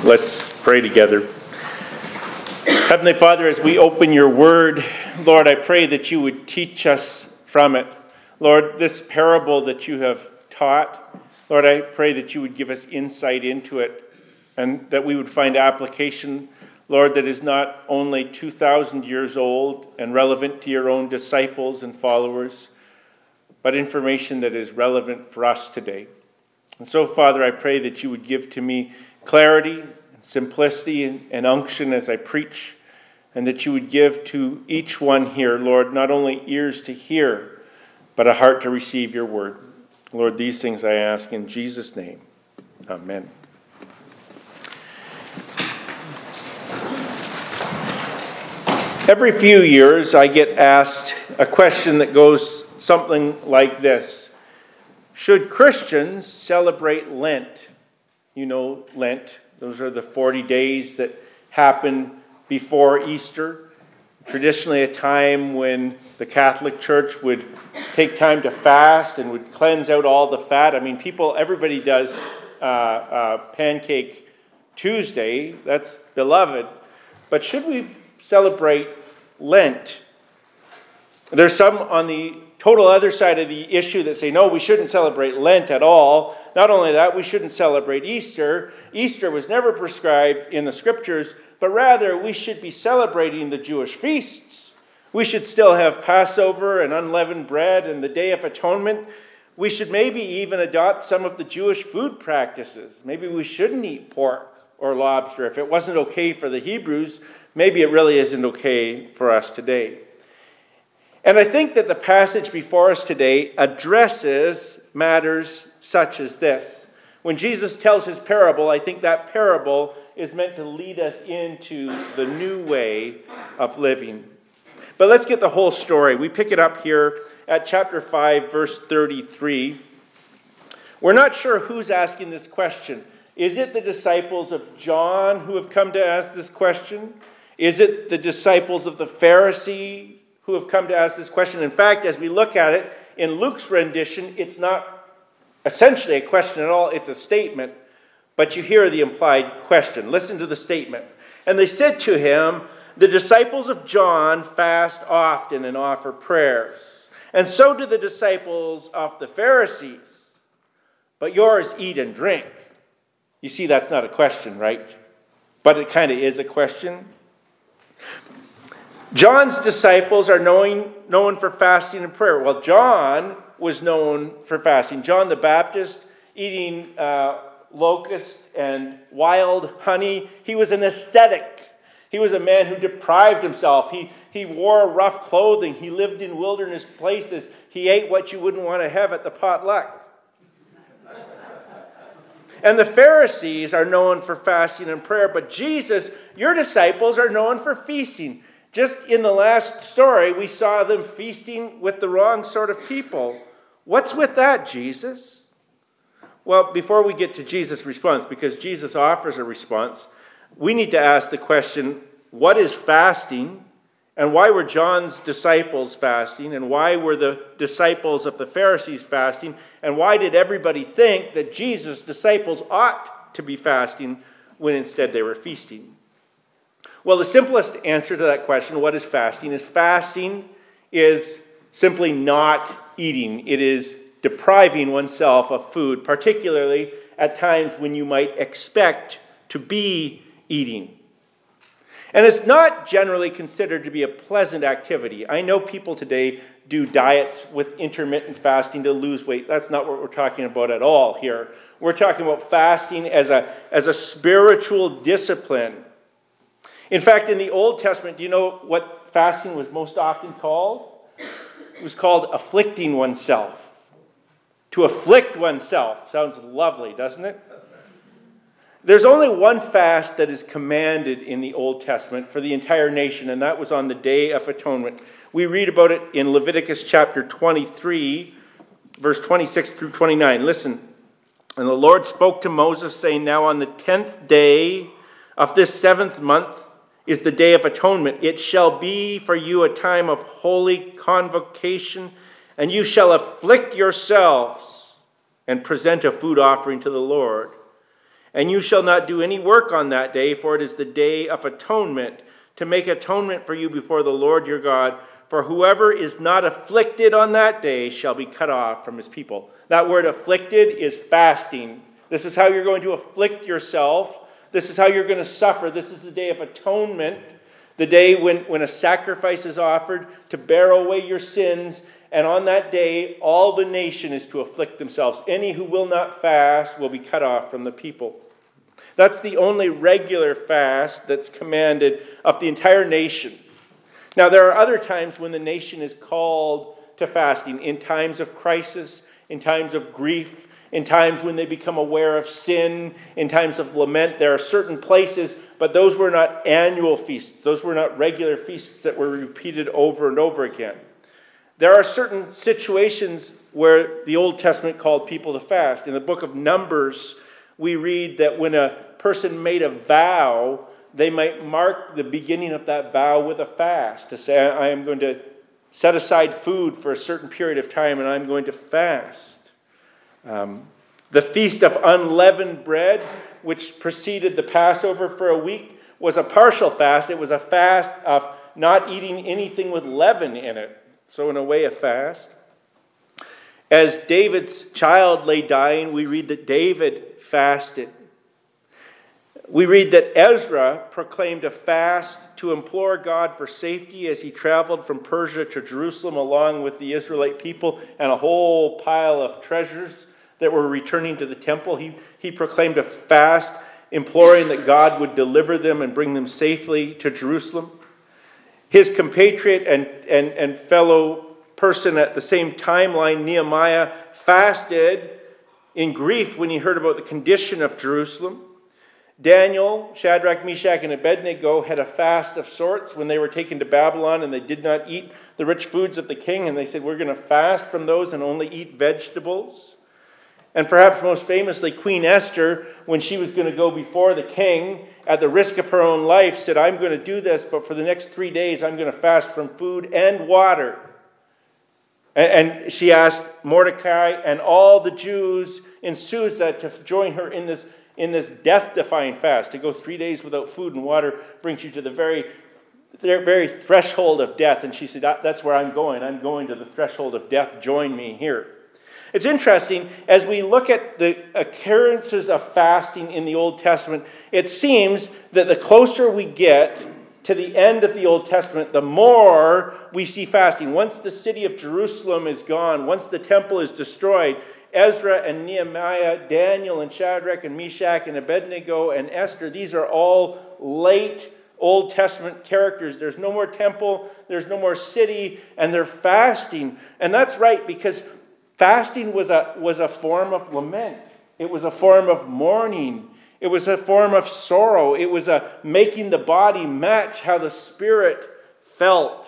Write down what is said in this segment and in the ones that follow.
Let's pray together. Heavenly Father, as we open your word, Lord, I pray that you would teach us from it. Lord, this parable that you have taught, Lord, I pray that you would give us insight into it and that we would find application, Lord, that is not only 2,000 years old and relevant to your own disciples and followers, but information that is relevant for us today. And so, Father, I pray that you would give to me clarity and simplicity and unction as I preach, and that you would give to each one here, Lord, not only ears to hear, but a heart to receive your word. Lord, these things I ask in Jesus' name. Amen. Every few years I get asked a question that goes something like this. Should Christians celebrate Lent? You know Lent. Those are the 40 days that happen before Easter. Traditionally a time when the Catholic Church would take time to fast and would cleanse out all the fat. I mean, everybody does Pancake Tuesday. That's beloved. But should we celebrate Lent? There's some on the total other side of the issue that say, no, we shouldn't celebrate Lent at all. Not only that, we shouldn't celebrate Easter. Easter was never prescribed in the scriptures, but rather we should be celebrating the Jewish feasts. We should still have Passover and unleavened bread and the Day of Atonement. We should maybe even adopt some of the Jewish food practices. Maybe we shouldn't eat pork or lobster. If it wasn't okay for the Hebrews, maybe it really isn't okay for us today. And I think that the passage before us today addresses matters such as this. When Jesus tells his parable, I think that parable is meant to lead us into the new way of living. But let's get the whole story. We pick it up here at chapter 5, verse 33. We're not sure who's asking this question. Is it the disciples of John who have come to ask this question? Is it the disciples of the Pharisee who have come to ask this question? In fact, as we look at it, in Luke's rendition, it's not essentially a question at all, it's a statement, but you hear the implied question. Listen to the statement. And they said to him, the disciples of John fast often and offer prayers, and so do the disciples of the Pharisees, but yours eat and drink. You see, that's not a question, right? But it kind of is a question. John's disciples are known for fasting and prayer. Well, John was known for fasting. John the Baptist, eating locusts and wild honey. He was an ascetic. He was a man who deprived himself. He wore rough clothing. He lived in wilderness places. He ate what you wouldn't want to have at the potluck. And the Pharisees are known for fasting and prayer. But Jesus, your disciples, are known for feasting. Just in the last story, we saw them feasting with the wrong sort of people. What's with that, Jesus? Well, before we get to Jesus' response, because Jesus offers a response, we need to ask the question, what is fasting? And why were John's disciples fasting? And why were the disciples of the Pharisees fasting? And why did everybody think that Jesus' disciples ought to be fasting when instead they were feasting? Well, the simplest answer to that question, what is fasting is simply not eating. It is depriving oneself of food, particularly at times when you might expect to be eating. And it's not generally considered to be a pleasant activity. I know people today do diets with intermittent fasting to lose weight. That's not what we're talking about at all here. We're talking about fasting as a spiritual discipline. In fact, in the Old Testament, do you know what fasting was most often called? It was called afflicting oneself. To afflict oneself. Sounds lovely, doesn't it? There's only one fast that is commanded in the Old Testament for the entire nation, and that was on the Day of Atonement. We read about it in Leviticus chapter 23, verse 26 through 29. Listen. And the Lord spoke to Moses, saying, now on the 10th day of this 7th month, is the Day of Atonement. It shall be for you a time of holy convocation, and you shall afflict yourselves and present a food offering to the Lord. And you shall not do any work on that day, for it is the day of atonement, to make atonement for you before the Lord your God. For whoever is not afflicted on that day shall be cut off from his people. That word afflicted is fasting. This is how you're going to afflict yourself. This is how you're going to suffer. This is the day of atonement, the day when a sacrifice is offered to bear away your sins. And on that day, all the nation is to afflict themselves. Any who will not fast will be cut off from the people. That's the only regular fast that's commanded of the entire nation. Now, there are other times when the nation is called to fasting, in times of crisis, in times of grief, in times when they become aware of sin, in times of lament. There are certain places, but those were not annual feasts. Those were not regular feasts that were repeated over and over again. There are certain situations where the Old Testament called people to fast. In the book of Numbers, we read that when a person made a vow, they might mark the beginning of that vow with a fast, to say, I am going to set aside food for a certain period of time and I'm going to fast. The Feast of Unleavened Bread, which preceded the Passover for a week, was a partial fast. It was a fast of not eating anything with leaven in it. So in a way, a fast. As David's child lay dying, we read that David fasted. We read that Ezra proclaimed a fast to implore God for safety as he traveled from Persia to Jerusalem along with the Israelite people and a whole pile of treasures that were returning to the temple. He proclaimed a fast imploring that God would deliver them and bring them safely to Jerusalem. His compatriot and fellow person at the same timeline, Nehemiah, fasted in grief when he heard about the condition of Jerusalem. Daniel, Shadrach, Meshach, and Abednego had a fast of sorts when they were taken to Babylon and they did not eat the rich foods of the king. And they said, we're going to fast from those and only eat vegetables. And perhaps most famously, Queen Esther, when she was going to go before the king, at the risk of her own life, said, I'm going to do this, but for the next 3 days, I'm going to fast from food and water. And she asked Mordecai and all the Jews in Susa to join her in this death-defying fast. To go 3 days without food and water brings you to the very threshold of death. And she said, that's where I'm going. I'm going to the threshold of death. Join me here. It's interesting, as we look at the occurrences of fasting in the Old Testament, it seems that the closer we get to the end of the Old Testament, the more we see fasting. Once the city of Jerusalem is gone, once the temple is destroyed, Ezra and Nehemiah, Daniel and Shadrach and Meshach and Abednego and Esther, these are all late Old Testament characters. There's no more temple, there's no more city, and they're fasting. And that's right, because fasting was a form of lament. It was a form of mourning. It was a form of sorrow. It was a making the body match how the spirit felt.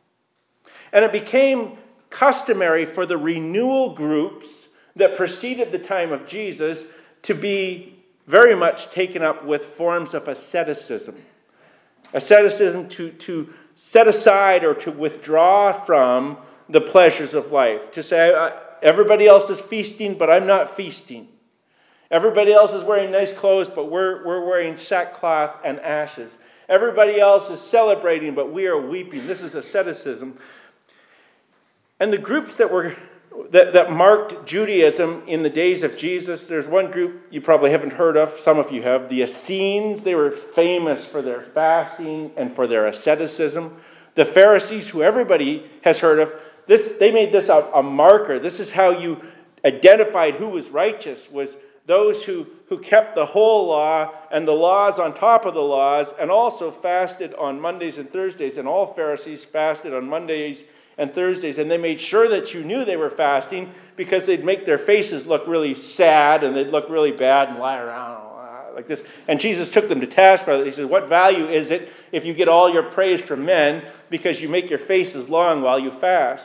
And it became customary for the renewal groups that preceded the time of Jesus to be very much taken up with forms of asceticism. Asceticism to set aside or to withdraw from the pleasures of life. To say, everybody else is feasting, but I'm not feasting. Everybody else is wearing nice clothes, but we're wearing sackcloth and ashes. Everybody else is celebrating, but we are weeping. This is asceticism. And the groups that marked Judaism in the days of Jesus, there's one group you probably haven't heard of, some of you have, the Essenes. They were famous for their fasting and for their asceticism. The Pharisees, who everybody has heard of, they made this a marker. This is how you identified who was righteous, was those who kept the whole law and the laws on top of the laws, and also fasted on Mondays and Thursdays. And all Pharisees fasted on Mondays and Thursdays, and they made sure that you knew they were fasting because they'd make their faces look really sad and they'd look really bad and lie around like this. And Jesus took them to task for that. He said, what value is it if you get all your praise from men because you make your faces long while you fast?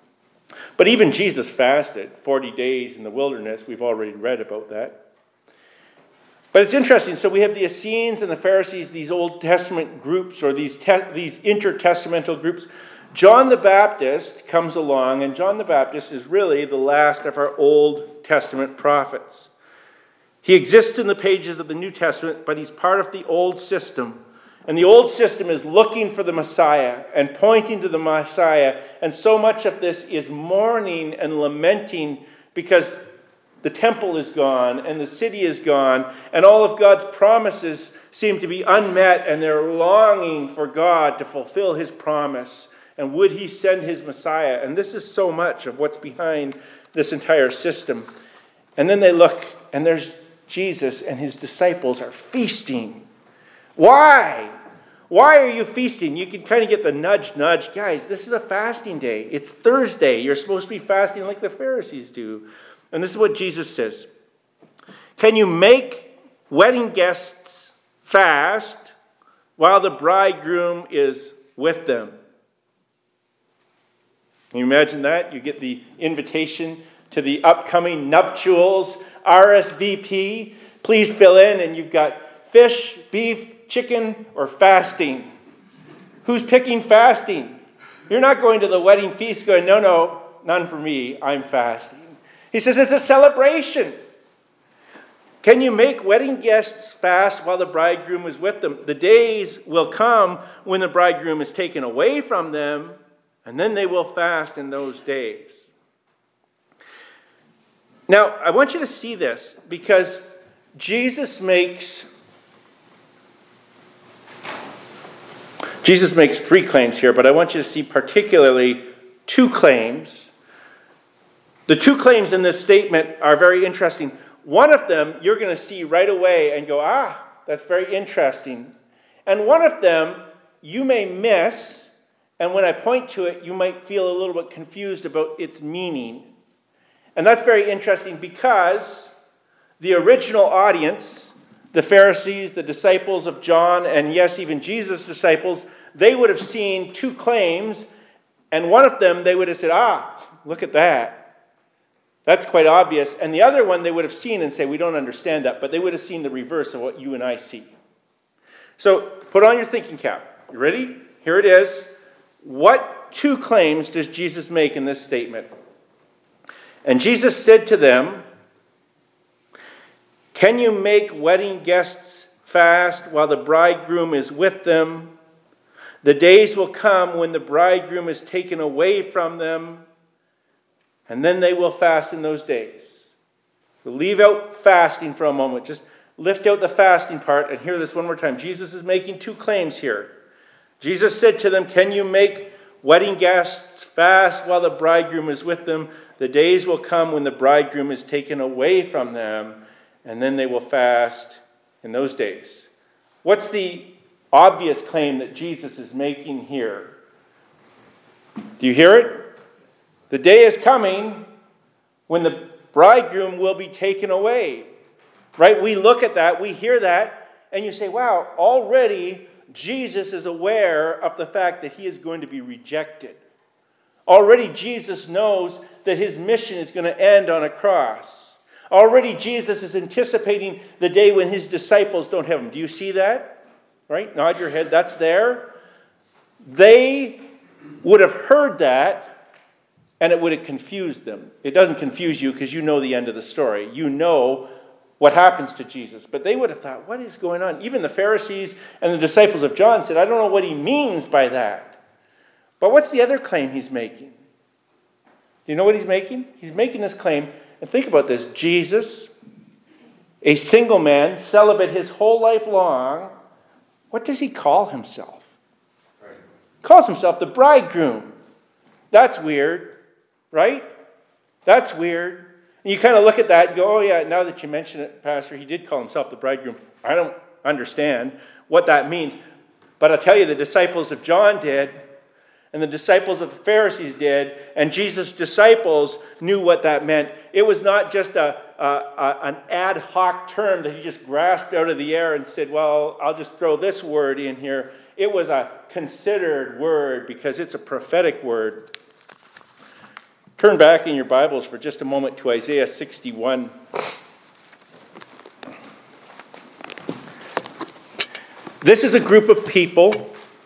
But even Jesus fasted 40 days in the wilderness. We've already read about that. But it's interesting. So we have the Essenes and the Pharisees, these Old Testament groups, or these intertestamental groups. John the Baptist comes along, and John the Baptist is really the last of our Old Testament prophets. He exists in the pages of the New Testament, but he's part of the old system. And the old system is looking for the Messiah and pointing to the Messiah. And so much of this is mourning and lamenting because the temple is gone and the city is gone. And all of God's promises seem to be unmet. And they're longing for God to fulfill his promise. And would he send his Messiah? And this is so much of what's behind this entire system. And then they look, and there's Jesus and his disciples are feasting. Why? Why are you feasting? You can kind of get the nudge. Guys, this is a fasting day. It's Thursday. You're supposed to be fasting like the Pharisees do. And this is what Jesus says. Can you make wedding guests fast while the bridegroom is with them? Can you imagine that? You get the invitation to the upcoming nuptials, RSVP. Please fill in, and you've got fish, beef, chicken, or fasting. Who's picking fasting? You're not going to the wedding feast going, no, none for me, I'm fasting. He says it's a celebration. Can you make wedding guests fast while the bridegroom is with them? The days will come when the bridegroom is taken away from them, and then they will fast in those days. Now, I want you to see this because Jesus makes 3 claims here, but I want you to see particularly 2 claims. The 2 claims in this statement are very interesting. One of them you're going to see right away and go, that's very interesting. And one of them you may miss, and when I point to it, you might feel a little bit confused about its meaning. And that's very interesting because the original audience, the Pharisees, the disciples of John, and yes, even Jesus' disciples, they would have seen 2 claims, and one of them they would have said, look at that. That's quite obvious. And the other one they would have seen and say, we don't understand that, but they would have seen the reverse of what you and I see. So put on your thinking cap. You ready? Here it is. What 2 claims does Jesus make in this statement? And Jesus said to them, can you make wedding guests fast while the bridegroom is with them? The days will come when the bridegroom is taken away from them, and then they will fast in those days. We'll leave out fasting for a moment. Just lift out the fasting part and hear this one more time. Jesus is making 2 claims here. Jesus said to them, can you make wedding guests fast while the bridegroom is with them? The days will come when the bridegroom is taken away from them, and then they will fast in those days. What's the obvious claim that Jesus is making here? Do you hear it? The day is coming when the bridegroom will be taken away. Right? We look at that, we hear that, and you say, wow, already Jesus is aware of the fact that he is going to be rejected. Already Jesus knows that his mission is going to end on a cross. Already Jesus is anticipating the day when his disciples don't have him. Do you see that? Right? Nod your head. That's there. They would have heard that, and it would have confused them. It doesn't confuse you because you know the end of the story. You know what happens to Jesus. But they would have thought, what is going on? Even the Pharisees and the disciples of John said, I don't know what he means by that. But what's the other claim he's making? Do you know what he's making? He's making this claim, and think about this. Jesus, a single man, celibate his whole life long, what does he call himself? Right. Calls himself the bridegroom. That's weird, right? That's weird. And you kind of look at that and go, oh yeah, now that you mention it, Pastor, he did call himself the bridegroom. I don't understand what that means. But I'll tell you, the disciples of John did, and the disciples of the Pharisees did, and Jesus' disciples knew what that meant. It was not just an ad hoc term that he just grasped out of the air and said, well, I'll just throw this word in here. It was a considered word because it's a prophetic word. Turn back in your Bibles for just a moment to Isaiah 61. This is a group of people.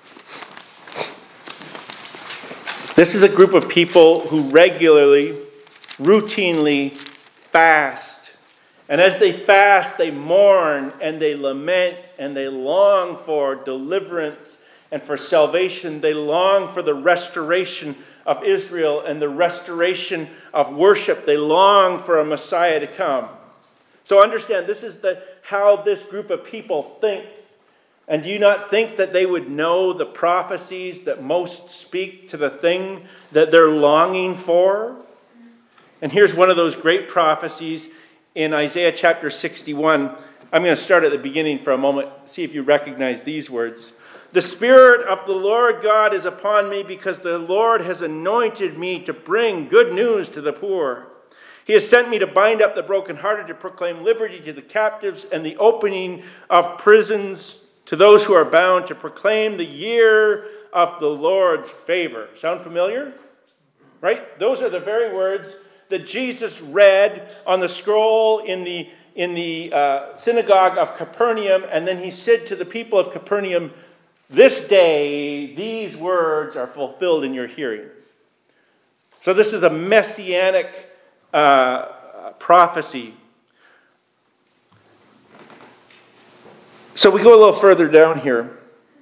This is a group of people who regularly, routinely fast And as they fast, they mourn and they lament and they long for deliverance and for salvation. They long for the restoration of Israel and the restoration of worship. They long for a Messiah to come. So understand, this is how this group of people think. And do you not think that they would know the prophecies that most speak to the thing that they're longing for? And here's one of those great prophecies in Isaiah chapter 61. I'm going to start at the beginning for a moment, see if you recognize these words. The Spirit of the Lord God is upon me because the Lord has anointed me to bring good news to the poor. He has sent me to bind up the brokenhearted, to proclaim liberty to the captives and the opening of prisons to those who are bound, to proclaim the year of the Lord's favor. Sound familiar? Right? Those are the very words that Jesus read on the scroll in the synagogue of Capernaum, and then he said to the people of Capernaum, "This day these words are fulfilled in your hearing." So this is a messianic prophecy. So we go a little further down here.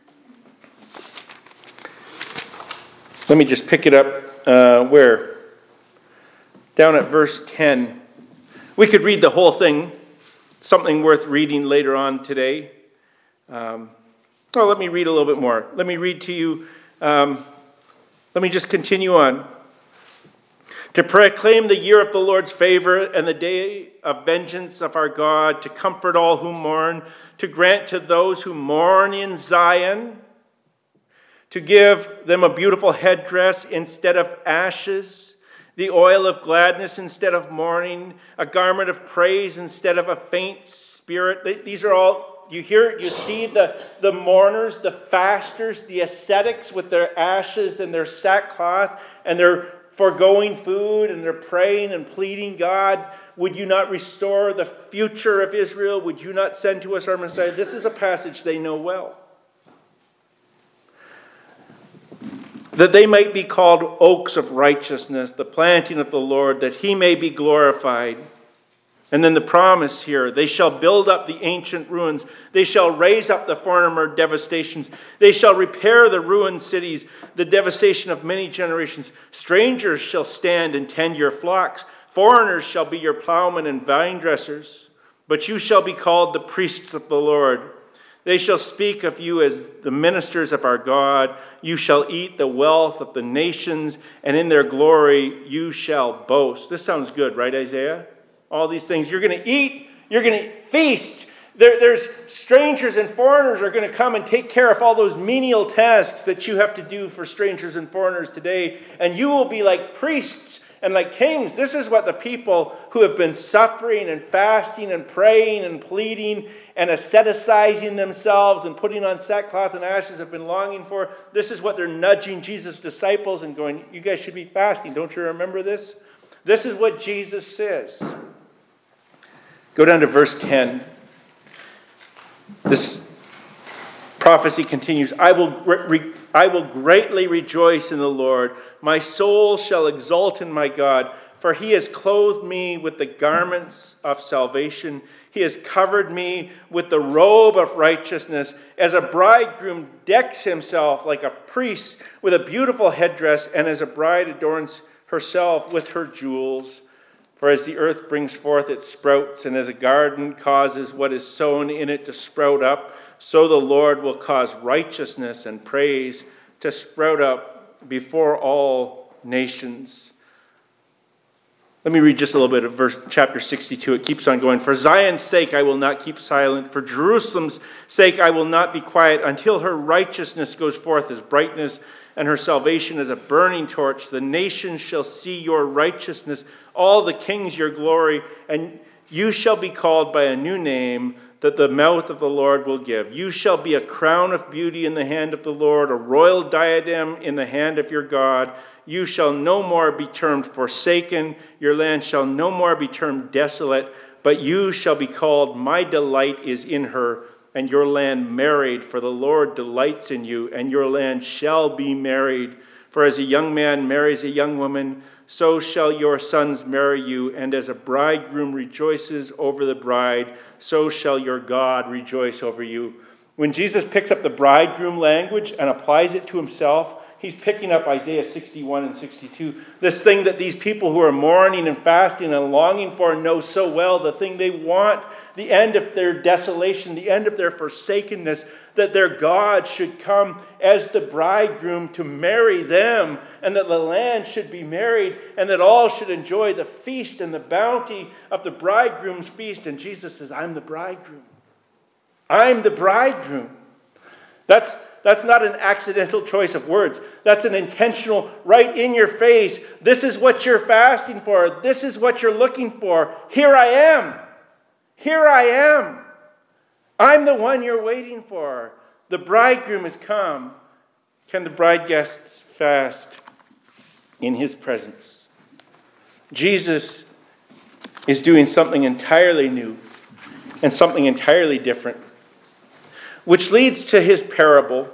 Let me just pick it up where? Down at verse 10. We could read the whole thing. Something worth reading later on today. Let me read a little bit more. Let me read to you. Let me just continue on. To proclaim the year of the Lord's favor and the day of vengeance of our God, to comfort all who mourn, to grant to those who mourn in Zion, to give them a beautiful headdress instead of ashes, the oil of gladness instead of mourning, a garment of praise instead of a faint spirit. These are all, you see the mourners, the fasters, the ascetics with their ashes and their sackcloth, and they're foregoing food, and they're praying and pleading, God, would you not restore the future of Israel? Would you not send to us our Messiah? This is a passage they know well. That they might be called oaks of righteousness, the planting of the Lord, that he may be glorified. And then the promise here, they shall build up the ancient ruins. They shall raise up the former devastations. They shall repair the ruined cities, the devastation of many generations. Strangers shall stand and tend your flocks. Foreigners shall be your plowmen and vine dressers. But you shall be called the priests of the Lord. They shall speak of you as the ministers of our God. You shall eat the wealth of the nations, and in their glory you shall boast. This sounds good, right, Isaiah? All these things. You're going to eat. You're going to feast. There's strangers and foreigners are going to come and take care of all those menial tasks that you have to do for strangers and foreigners today. And you will be like priests and like kings. This is what the people who have been suffering and fasting and praying and pleading and asceticizing themselves and putting on sackcloth and ashes have been longing for. This is what they're nudging Jesus' disciples and going, you guys should be fasting. Don't you remember this? This is what Jesus says. Go down to verse 10. This prophecy continues. I will greatly rejoice in the Lord. My soul shall exult in my God, for he has clothed me with the garments of salvation. He has covered me with the robe of righteousness, as a bridegroom decks himself like a priest with a beautiful headdress, and as a bride adorns herself with her jewels. For as the earth brings forth its sprouts, and as a garden causes what is sown in it to sprout up, so the Lord will cause righteousness and praise to sprout up before all nations. Let me read just a little bit of chapter 62. It keeps on going. For Zion's sake I will not keep silent. For Jerusalem's sake I will not be quiet until her righteousness goes forth as brightness and her salvation as a burning torch. The nations shall see your righteousness, all the kings your glory, and you shall be called by a new name that the mouth of the Lord will give. You shall be a crown of beauty in the hand of the Lord, a royal diadem in the hand of your God. You shall no more be termed forsaken. Your land shall no more be termed desolate, but you shall be called, my delight is in her, and your land married, for the Lord delights in you, and your land shall be married. For as a young man marries a young woman, so shall your sons marry you, and as a bridegroom rejoices over the bride, so shall your God rejoice over you. When Jesus picks up the bridegroom language and applies it to himself, he's picking up Isaiah 61 and 62. This thing that these people who are mourning and fasting and longing for know so well, the thing they want, the end of their desolation, the end of their forsakenness, that their God should come as the bridegroom to marry them, and that the land should be married, and that all should enjoy the feast and the bounty of the bridegroom's feast. And Jesus says, I'm the bridegroom. I'm the bridegroom. That's not an accidental choice of words. That's an intentional, right in your face. This is what you're fasting for. This is what you're looking for. Here I am. Here I am. I'm the one you're waiting for. The bridegroom has come. Can the bride guests fast in his presence? Jesus is doing something entirely new and something entirely different, which leads to his parable.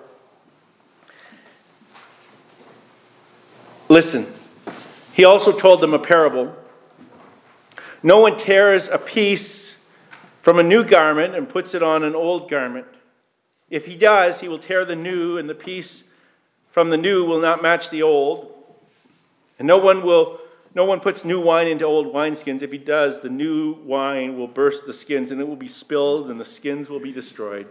Listen, he also told them a parable. No one tears a piece from a new garment and puts it on an old garment. If he does, he will tear the new, and the piece from the new will not match the old. And no one puts new wine into old wineskins. If he does, the new wine will burst the skins, and it will be spilled, and the skins will be destroyed.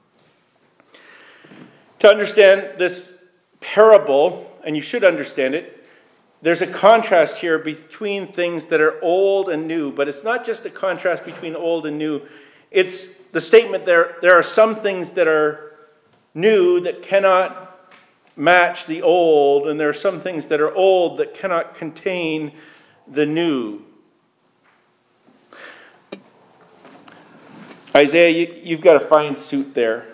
To understand this parable, and you should understand it, there's a contrast here between things that are old and new, but it's not just a contrast between old and new. It's the statement there are some things that are new that cannot match the old, and there are some things that are old that cannot contain the new. Isaiah, you've got a fine suit there.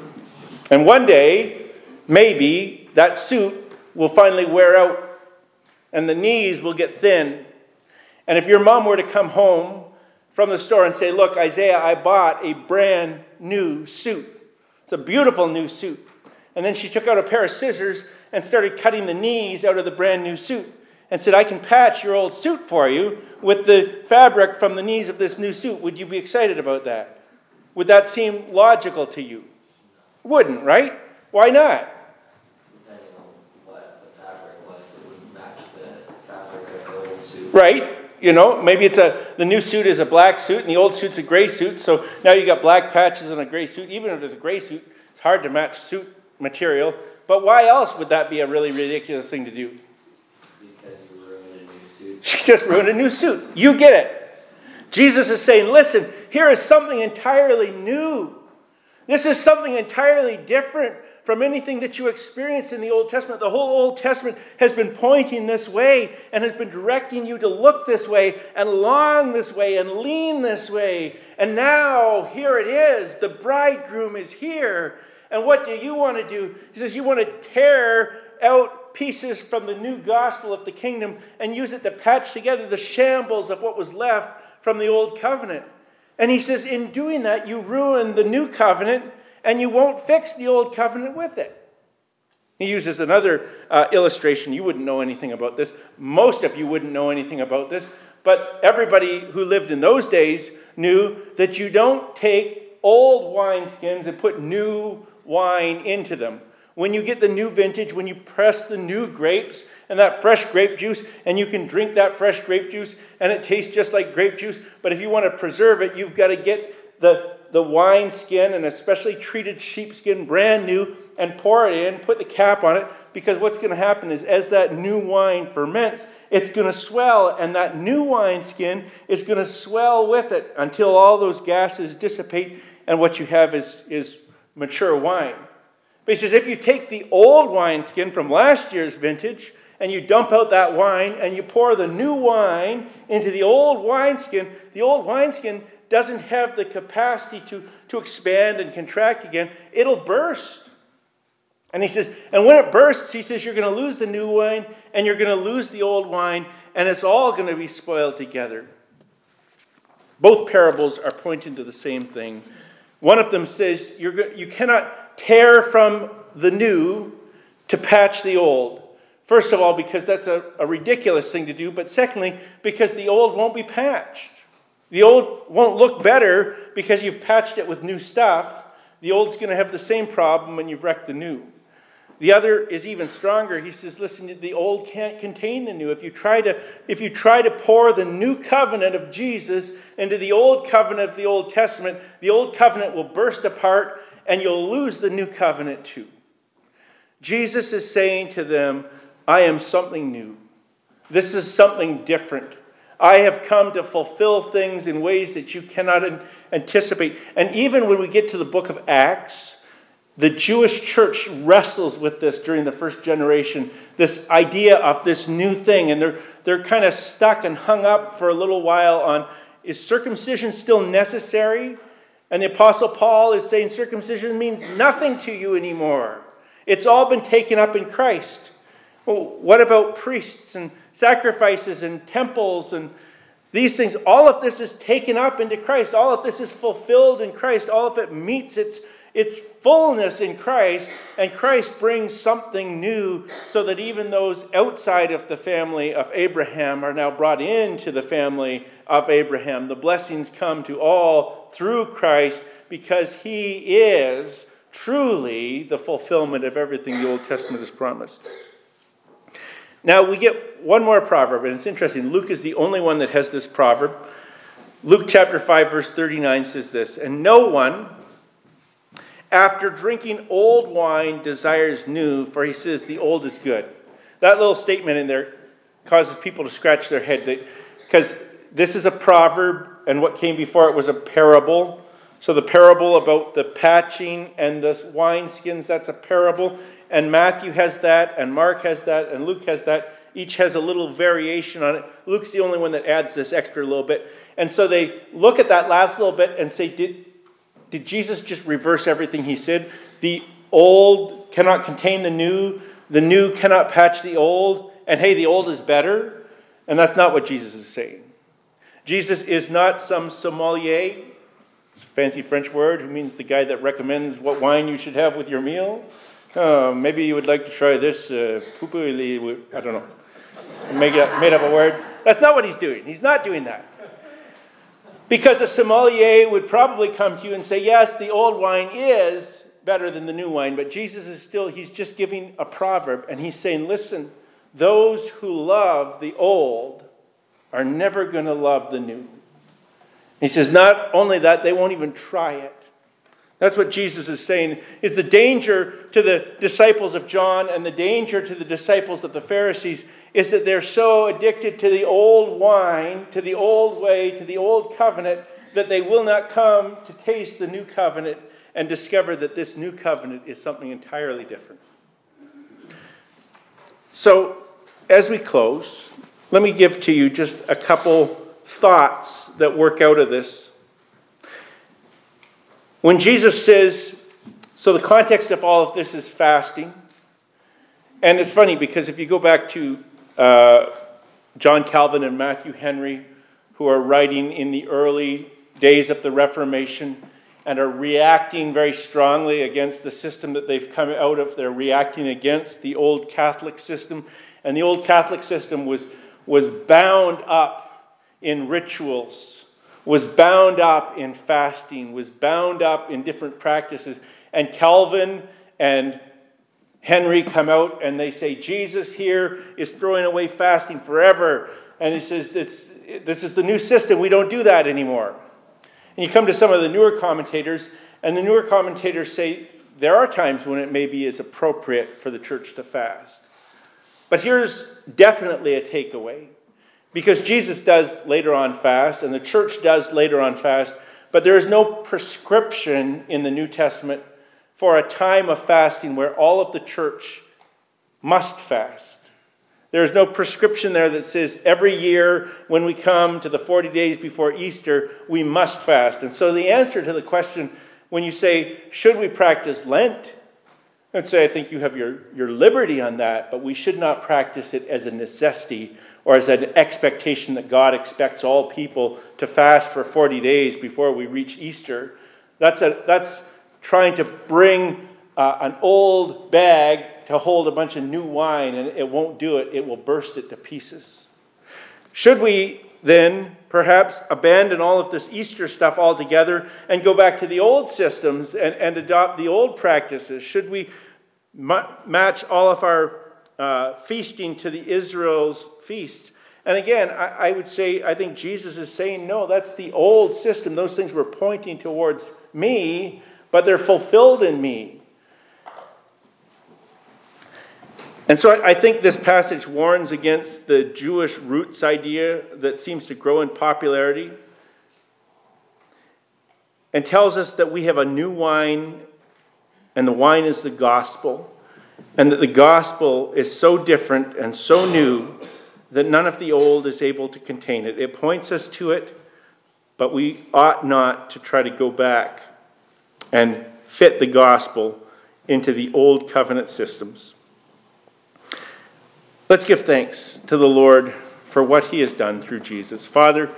And one day, maybe, that suit will finally wear out and the knees will get thin. And if your mom were to come home from the store and say, look, Isaiah, I bought a brand new suit. It's a beautiful new suit. And then she took out a pair of scissors and started cutting the knees out of the brand new suit and said, I can patch your old suit for you with the fabric from the knees of this new suit. Would you be excited about that? Would that seem logical to you? Wouldn't, right? Why not? Depending on what the fabric was, it wouldn't match the fabric of the old suit. Right. You know, maybe the new suit is a black suit and the old suit's a gray suit. So now you got black patches on a gray suit. Even if it's a gray suit, it's hard to match suit material. But why else would that be a really ridiculous thing to do? Because you ruined a new suit. She just ruined a new suit. You get it. Jesus is saying, listen, here is something entirely new. This is something entirely different from anything that you experienced in the Old Testament. The whole Old Testament has been pointing this way and has been directing you to look this way and long this way and lean this way. And now, here it is. The bridegroom is here. And what do you want to do? He says you want to tear out pieces from the new gospel of the kingdom and use it to patch together the shambles of what was left from the old covenant. And he says, in doing that, you ruin the new covenant, and you won't fix the old covenant with it. He uses another illustration. You wouldn't know anything about this. Most of you wouldn't know anything about this. But everybody who lived in those days knew that you don't take old wineskins and put new wine into them. When you get the new vintage, when you press the new grapes and that fresh grape juice, and you can drink that fresh grape juice, and it tastes just like grape juice, but if you want to preserve it, you've got to get the wine skin, and especially treated sheepskin, brand new, and pour it in, put the cap on it, because what's going to happen is as that new wine ferments, it's going to swell, and that new wine skin is going to swell with it until all those gases dissipate, and what you have is mature wine. But he says, if you take the old wineskin from last year's vintage and you dump out that wine and you pour the new wine into the old wineskin doesn't have the capacity to expand and contract again. It'll burst. And he says, and when it bursts, he says, you're going to lose the new wine and you're going to lose the old wine, and it's all going to be spoiled together. Both parables are pointing to the same thing. One of them says, you cannot tear from the new to patch the old. First of all, because that's a ridiculous thing to do, but secondly, because the old won't be patched. The old won't look better because you've patched it with new stuff. The old's going to have the same problem when you've wrecked the new. The other is even stronger. He says, listen, the old can't contain the new. If you try to pour the new covenant of Jesus into the old covenant of the Old Testament, the old covenant will burst apart and you'll lose the new covenant too. Jesus is saying to them, I am something new. This is something different. I have come to fulfill things in ways that you cannot anticipate. And even when we get to the book of Acts, the Jewish church wrestles with this during the first generation, this idea of this new thing. And they're kind of stuck and hung up for a little while on, is circumcision still necessary? And the Apostle Paul is saying circumcision means nothing to you anymore. It's all been taken up in Christ. Well, what about priests and sacrifices and temples and these things? All of this is taken up into Christ. All of this is fulfilled in Christ. All of it meets its fullness in Christ. And Christ brings something new so that even those outside of the family of Abraham are now brought into the family of Abraham. The blessings come to all through Christ because he is truly the fulfillment of everything the Old Testament has promised. Now we get one more proverb, and it's interesting. Luke is the only one that has this proverb. Luke chapter 5, verse 39 says this, and no one, after drinking old wine, desires new, for he says the old is good. That little statement in there causes people to scratch their head, because this is a proverb, and what came before it was a parable. So the parable about the patching and the wineskins, that's a parable. And Matthew has that, and Mark has that, and Luke has that. Each has a little variation on it. Luke's the only one that adds this extra little bit. And so they look at that last little bit and say, did Jesus just reverse everything he said? The old cannot contain the new cannot patch the old, and hey, the old is better? And that's not what Jesus is saying. Jesus is not some sommelier, fancy French word, who means the guy that recommends what wine you should have with your meal. Maybe you would like to try this, I don't know, made up a word. That's not what he's doing. He's not doing that. Because a sommelier would probably come to you and say, yes, the old wine is better than the new wine, but Jesus is he's just giving a proverb, and he's saying, listen, those who love the old are never going to love the new. He says, not only that, they won't even try it. That's what Jesus is saying, is the danger to the disciples of John and the danger to the disciples of the Pharisees is that they're so addicted to the old wine, to the old way, to the old covenant, that they will not come to taste the new covenant and discover that this new covenant is something entirely different. So, as we close, let me give to you just a couple thoughts that work out of this. When Jesus says, so the context of all of this is fasting. And it's funny because if you go back to John Calvin and Matthew Henry, who are writing in the early days of the Reformation and are reacting very strongly against the system that they've come out of. They're reacting against the old Catholic system. And the old Catholic system was bound up in rituals, was bound up in fasting, was bound up in different practices. And Calvin and Henry come out and they say, Jesus here is throwing away fasting forever. And he says, this is the new system. We don't do that anymore. And you come to some of the newer commentators, and the newer commentators say there are times when it maybe is appropriate for the church to fast. But here's definitely a takeaway. Because Jesus does later on fast, and the church does later on fast, but there is no prescription in the New Testament for a time of fasting where all of the church must fast. There is no prescription there that says every year when we come to the 40 days before Easter, we must fast. And so the answer to the question, when you say, should we practice Lent? I'd say, I think you have your liberty on that, but we should not practice it as a necessity or as an expectation that God expects all people to fast for 40 days before we reach Easter. That's trying to bring an old bag to hold a bunch of new wine and it won't do it. It will burst it to pieces. Should we then perhaps abandon all of this Easter stuff altogether and go back to the old systems and adopt the old practices? Should we match all of our feasting to the Israel's feasts? And again, I would say, I think Jesus is saying, no, that's the old system. Those things were pointing towards me, but they're fulfilled in me. And so I think this passage warns against the Jewish roots idea that seems to grow in popularity and tells us that we have a new wine, and the wine is the gospel, and that the gospel is so different and so new that none of the old is able to contain it. It points us to it, but we ought not to try to go back and fit the gospel into the old covenant systems. Let's give thanks to the Lord for what he has done through Jesus. Father,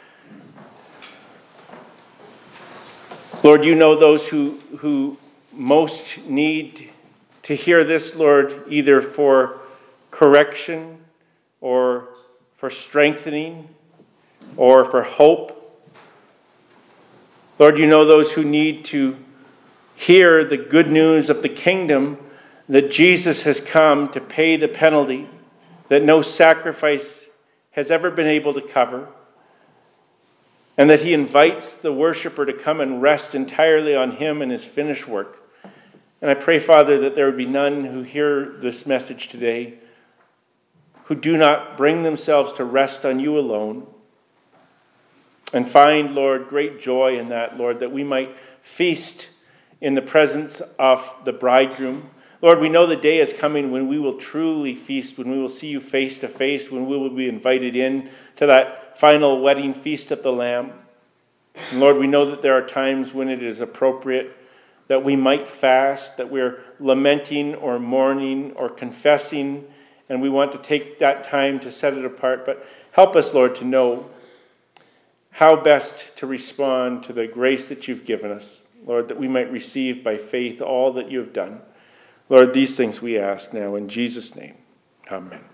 Lord, you know those who most need to hear this, Lord, either for correction or for strengthening or for hope. Lord, you know those who need to hear the good news of the kingdom, that Jesus has come to pay the penalty that no sacrifice has ever been able to cover, and that he invites the worshiper to come and rest entirely on him and his finished work. And I pray, Father, that there would be none who hear this message today who do not bring themselves to rest on you alone and find, Lord, great joy in that, Lord, that we might feast in the presence of the bridegroom. Lord, we know the day is coming when we will truly feast, when we will see you face to face, when we will be invited in to that final wedding feast of the Lamb. And Lord, we know that there are times when it is appropriate that we might fast, that we're lamenting or mourning or confessing, and we want to take that time to set it apart. But help us, Lord, to know how best to respond to the grace that you've given us, Lord, that we might receive by faith all that you have done. Lord, these things we ask now in Jesus' name. Amen.